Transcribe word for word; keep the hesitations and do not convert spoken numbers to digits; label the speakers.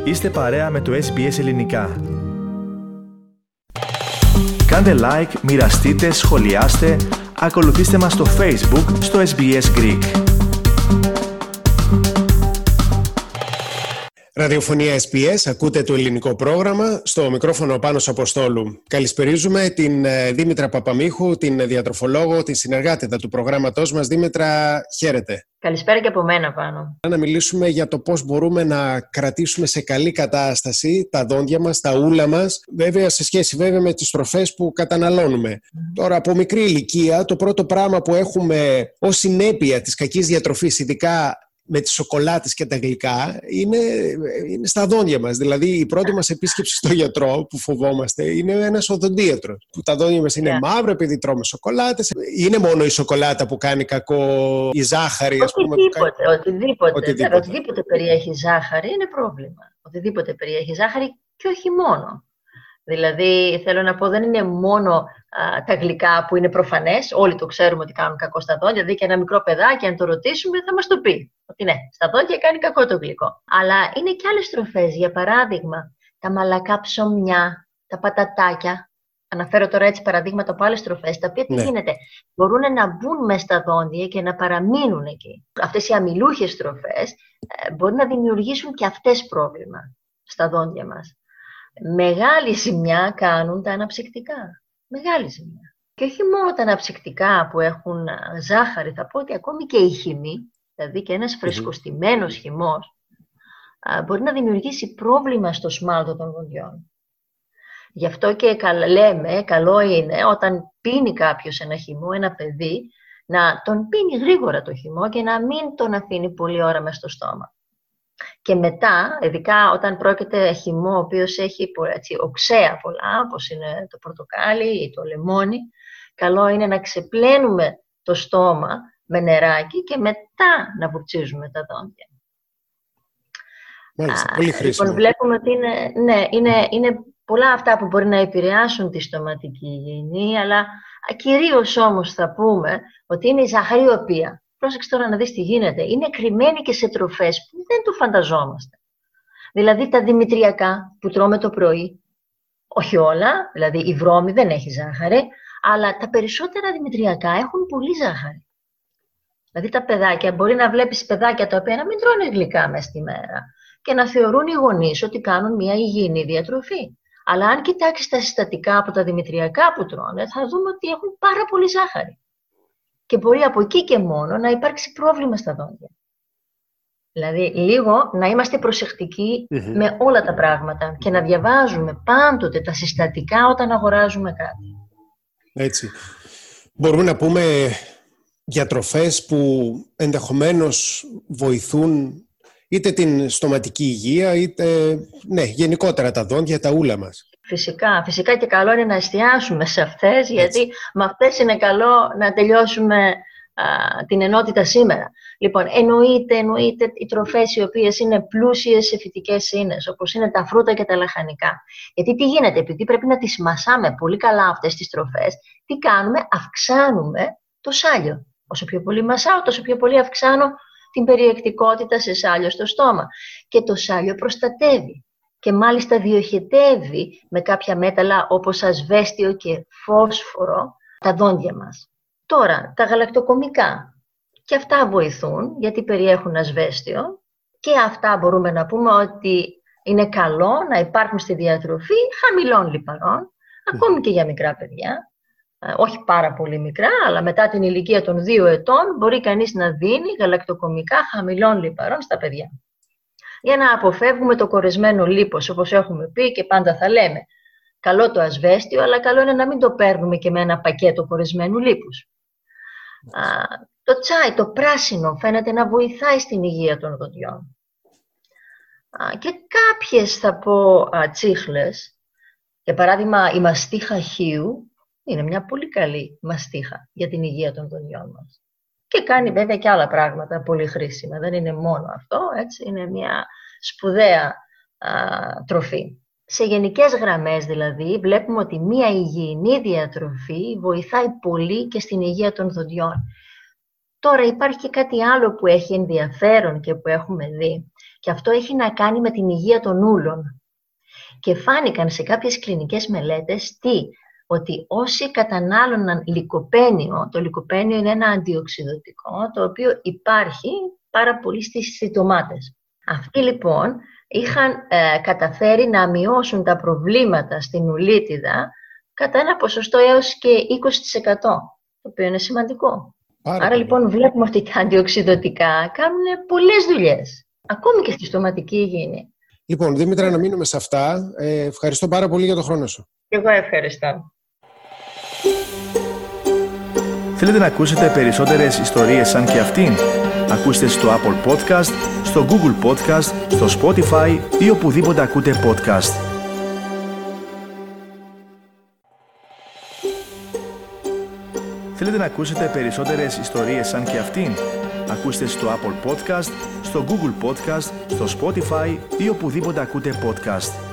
Speaker 1: Είστε παρέα με το ες μπι ες Ελληνικά. Κάντε like, μοιραστείτε, σχολιάστε, ακολουθήστε μας στο Facebook στο ες μπι ες Greek.
Speaker 2: Ραδιοφωνία ες μπι ες, ακούτε το ελληνικό πρόγραμμα, στο μικρόφωνο ο Πάνος Αποστόλου. Καλησπερίζουμε την Δήμητρα Παπαμίχου, την διατροφολόγο, την συνεργάτηδα του προγράμματός μας. Δήμητρα, χαίρετε.
Speaker 3: Καλησπέρα και από μένα, Πάνο.
Speaker 2: Να μιλήσουμε για το πώς μπορούμε να κρατήσουμε σε καλή κατάσταση τα δόντια μας, τα ούλα μας, βέβαια σε σχέση βέβαια με τις τροφές που καταναλώνουμε. Mm. Τώρα, από μικρή ηλικία, το πρώτο πράγμα που έχουμε ως συνέπεια της κακής διατροφής, ειδικά με τις σοκολάτες και τα γλυκά, είναι, είναι στα δόντια μας. Δηλαδή η πρώτη μας επίσκεψη στο γιατρό που φοβόμαστε είναι ένας οδοντίατρος, που τα δόντια μας είναι yeah. μαύρα επειδή τρώμε σοκολάτες. Είναι μόνο η σοκολάτα που κάνει κακό, η ζάχαρη, ας πούμε.
Speaker 3: Οτιδήποτε,
Speaker 2: κάνει...
Speaker 3: οτιδήποτε,
Speaker 2: οτιδήποτε.
Speaker 3: οτιδήποτε περιέχει ζάχαρη είναι πρόβλημα. Οτιδήποτε περιέχει ζάχαρη και όχι μόνο. Δηλαδή, θέλω να πω, δεν είναι μόνο α, τα γλυκά που είναι προφανές, όλοι το ξέρουμε ότι κάνουν κακό στα δόντια, δηλαδή και ένα μικρό παιδάκι, αν το ρωτήσουμε, θα μας το πει ότι ναι, στα δόντια κάνει κακό το γλυκό. Αλλά είναι και άλλες τροφές, για παράδειγμα, τα μαλακά ψωμιά, τα πατατάκια. Αναφέρω τώρα έτσι παραδείγματα από άλλες τροφές, τα οποία τι ναι. γίνεται, μπορούν να μπουν μέσα στα δόντια και να παραμείνουν εκεί. Αυτές οι αμυλούχες τροφές ε, μπορεί να δημιουργήσουν και αυτές πρόβλημα στα δόντια μας. Μεγάλη ζημιά κάνουν τα αναψυκτικά. Μεγάλη ζημιά. Και όχι μόνο τα αναψυκτικά που έχουν ζάχαρη, θα πω ότι ακόμη και η χυμή, δηλαδή και ένας φρεσκοστημένος χυμός, μπορεί να δημιουργήσει πρόβλημα στο σμάλτο των δοντιών. Γι' αυτό και λέμε, καλό είναι όταν πίνει κάποιος ένα χυμό, ένα παιδί, να τον πίνει γρήγορα το χυμό και να μην τον αφήνει πολλή ώρα μες στο στόμα. Και μετά, ειδικά όταν πρόκειται χυμό ο οποίος έχει έτσι, οξέα πολλά, όπως είναι το πορτοκάλι ή το λεμόνι, καλό είναι να ξεπλένουμε το στόμα με νεράκι και μετά να βουτσίζουμε τα δόντια.
Speaker 2: Μάλιστα, πολύ χρήσιμο.
Speaker 3: Λοιπόν, βλέπουμε ότι είναι, ναι, είναι, είναι πολλά αυτά που μπορεί να επηρεάσουν τη στοματική υγιεινή, αλλά κυρίως όμως θα πούμε ότι είναι η ζαχαριοπία. Πρόσεξε τώρα να δεις τι γίνεται. Είναι κρυμμένη και σε τροφές που δεν το φανταζόμαστε. Δηλαδή τα δημητριακά που τρώμε το πρωί, όχι όλα, δηλαδή η βρώμη δεν έχει ζάχαρη, αλλά τα περισσότερα δημητριακά έχουν πολύ ζάχαρη. Δηλαδή τα παιδάκια, μπορεί να βλέπεις παιδάκια τα οποία να μην τρώνε γλυκά μες στη μέρα και να θεωρούν οι γονείς ότι κάνουν μια υγιεινή διατροφή. Αλλά αν κοιτάξεις τα συστατικά από τα δημητριακά που τρώνε, θα δούμε ότι έχουν πάρα πολύ ζάχαρη. Και μπορεί από εκεί και μόνο να υπάρξει πρόβλημα στα δόντια. Δηλαδή, λίγο να είμαστε προσεκτικοί mm-hmm. με όλα τα πράγματα και να διαβάζουμε πάντοτε τα συστατικά όταν αγοράζουμε κάτι.
Speaker 2: Έτσι. Μπορούμε να πούμε διατροφές που ενδεχομένως βοηθούν είτε την στοματική υγεία, είτε ναι, γενικότερα τα δόντια, τα ούλα μας.
Speaker 3: Φυσικά, φυσικά και καλό είναι να εστιάσουμε σε αυτές, γιατί Έτσι. με αυτές είναι καλό να τελειώσουμε α, την ενότητα σήμερα. Λοιπόν, εννοείται, εννοείται οι τροφές οι οποίες είναι πλούσιες σε φυτικές ίνες, όπως είναι τα φρούτα και τα λαχανικά. Γιατί τι γίνεται, επειδή πρέπει να τις μασάμε πολύ καλά αυτές τις τροφές, τι κάνουμε, αυξάνουμε το σάλιο. Όσο πιο πολύ μασάω, τόσο πιο πολύ αυξάνω την περιεκτικότητα σε σάλιο στο στόμα. Και το σάλιο προστατεύει. Και μάλιστα διοχετεύει με κάποια μέταλλα όπως ασβέστιο και φόσφορο τα δόντια μας. Τώρα, τα γαλακτοκομικά. Και αυτά βοηθούν γιατί περιέχουν ασβέστιο και αυτά μπορούμε να πούμε ότι είναι καλό να υπάρχουν στη διατροφή χαμηλών λιπαρών, mm. ακόμη και για μικρά παιδιά. Όχι πάρα πολύ μικρά, αλλά μετά την ηλικία των δύο ετών μπορεί κανείς να δίνει γαλακτοκομικά χαμηλών λιπαρών στα παιδιά. Για να αποφεύγουμε το κορεσμένο λίπος, όπως έχουμε πει και πάντα θα λέμε. Καλό το ασβέστιο, αλλά καλό είναι να μην το παίρνουμε και με ένα πακέτο κορεσμένου λίπους. Α, το τσάι, το πράσινο, φαίνεται να βοηθάει στην υγεία των δοντιών. Α, και κάποιες, θα πω, α, τσίχλες, για παράδειγμα η μαστίχα χείου, είναι μια πολύ καλή μαστίχα για την υγεία των δοντιών μας. Και κάνει βέβαια και άλλα πράγματα πολύ χρήσιμα. Δεν είναι μόνο αυτό, έτσι, είναι μια σπουδαία α, τροφή. Σε γενικές γραμμές δηλαδή βλέπουμε ότι μια υγιεινή διατροφή βοηθάει πολύ και στην υγεία των δοντιών. Τώρα υπάρχει και κάτι άλλο που έχει ενδιαφέρον και που έχουμε δει, και αυτό έχει να κάνει με την υγεία των ούλων. Και φάνηκαν σε κάποιες κλινικές μελέτες τι, ότι όσοι κατανάλωναν λικοπένιο, το λικοπένιο είναι ένα αντιοξυδωτικό, το οποίο υπάρχει πάρα πολύ στις ντομάτες. Αυτοί λοιπόν είχαν ε, καταφέρει να μειώσουν τα προβλήματα στην ουλίτιδα κατά ένα ποσοστό έως και είκοσι τοις εκατό, το οποίο είναι σημαντικό. Άρα, Άρα λοιπόν βλέπουμε ότι τα αντιοξυδωτικά κάνουν πολλές δουλειές, ακόμη και στη στοματική υγιεινή.
Speaker 2: Λοιπόν, Δήμητρα, να μείνουμε σε αυτά. Ε, ευχαριστώ πάρα πολύ για τον χρόνο σου.
Speaker 3: Εγώ ευχαριστώ.
Speaker 1: Θέλετε να ακούσετε περισσότερες ιστορίες σαν και αυτήν? Ακούστε στο Apple Podcast, στο Google Podcast, στο Spotify ή οπουδήποτε ακούτε podcast. Θέλετε να ακούσετε περισσότερες ιστορίες σαν και αυτήν? Ακούστε στο Apple Podcast, στο Google Podcast, στο Spotify ή οπουδήποτε ακούτε podcast.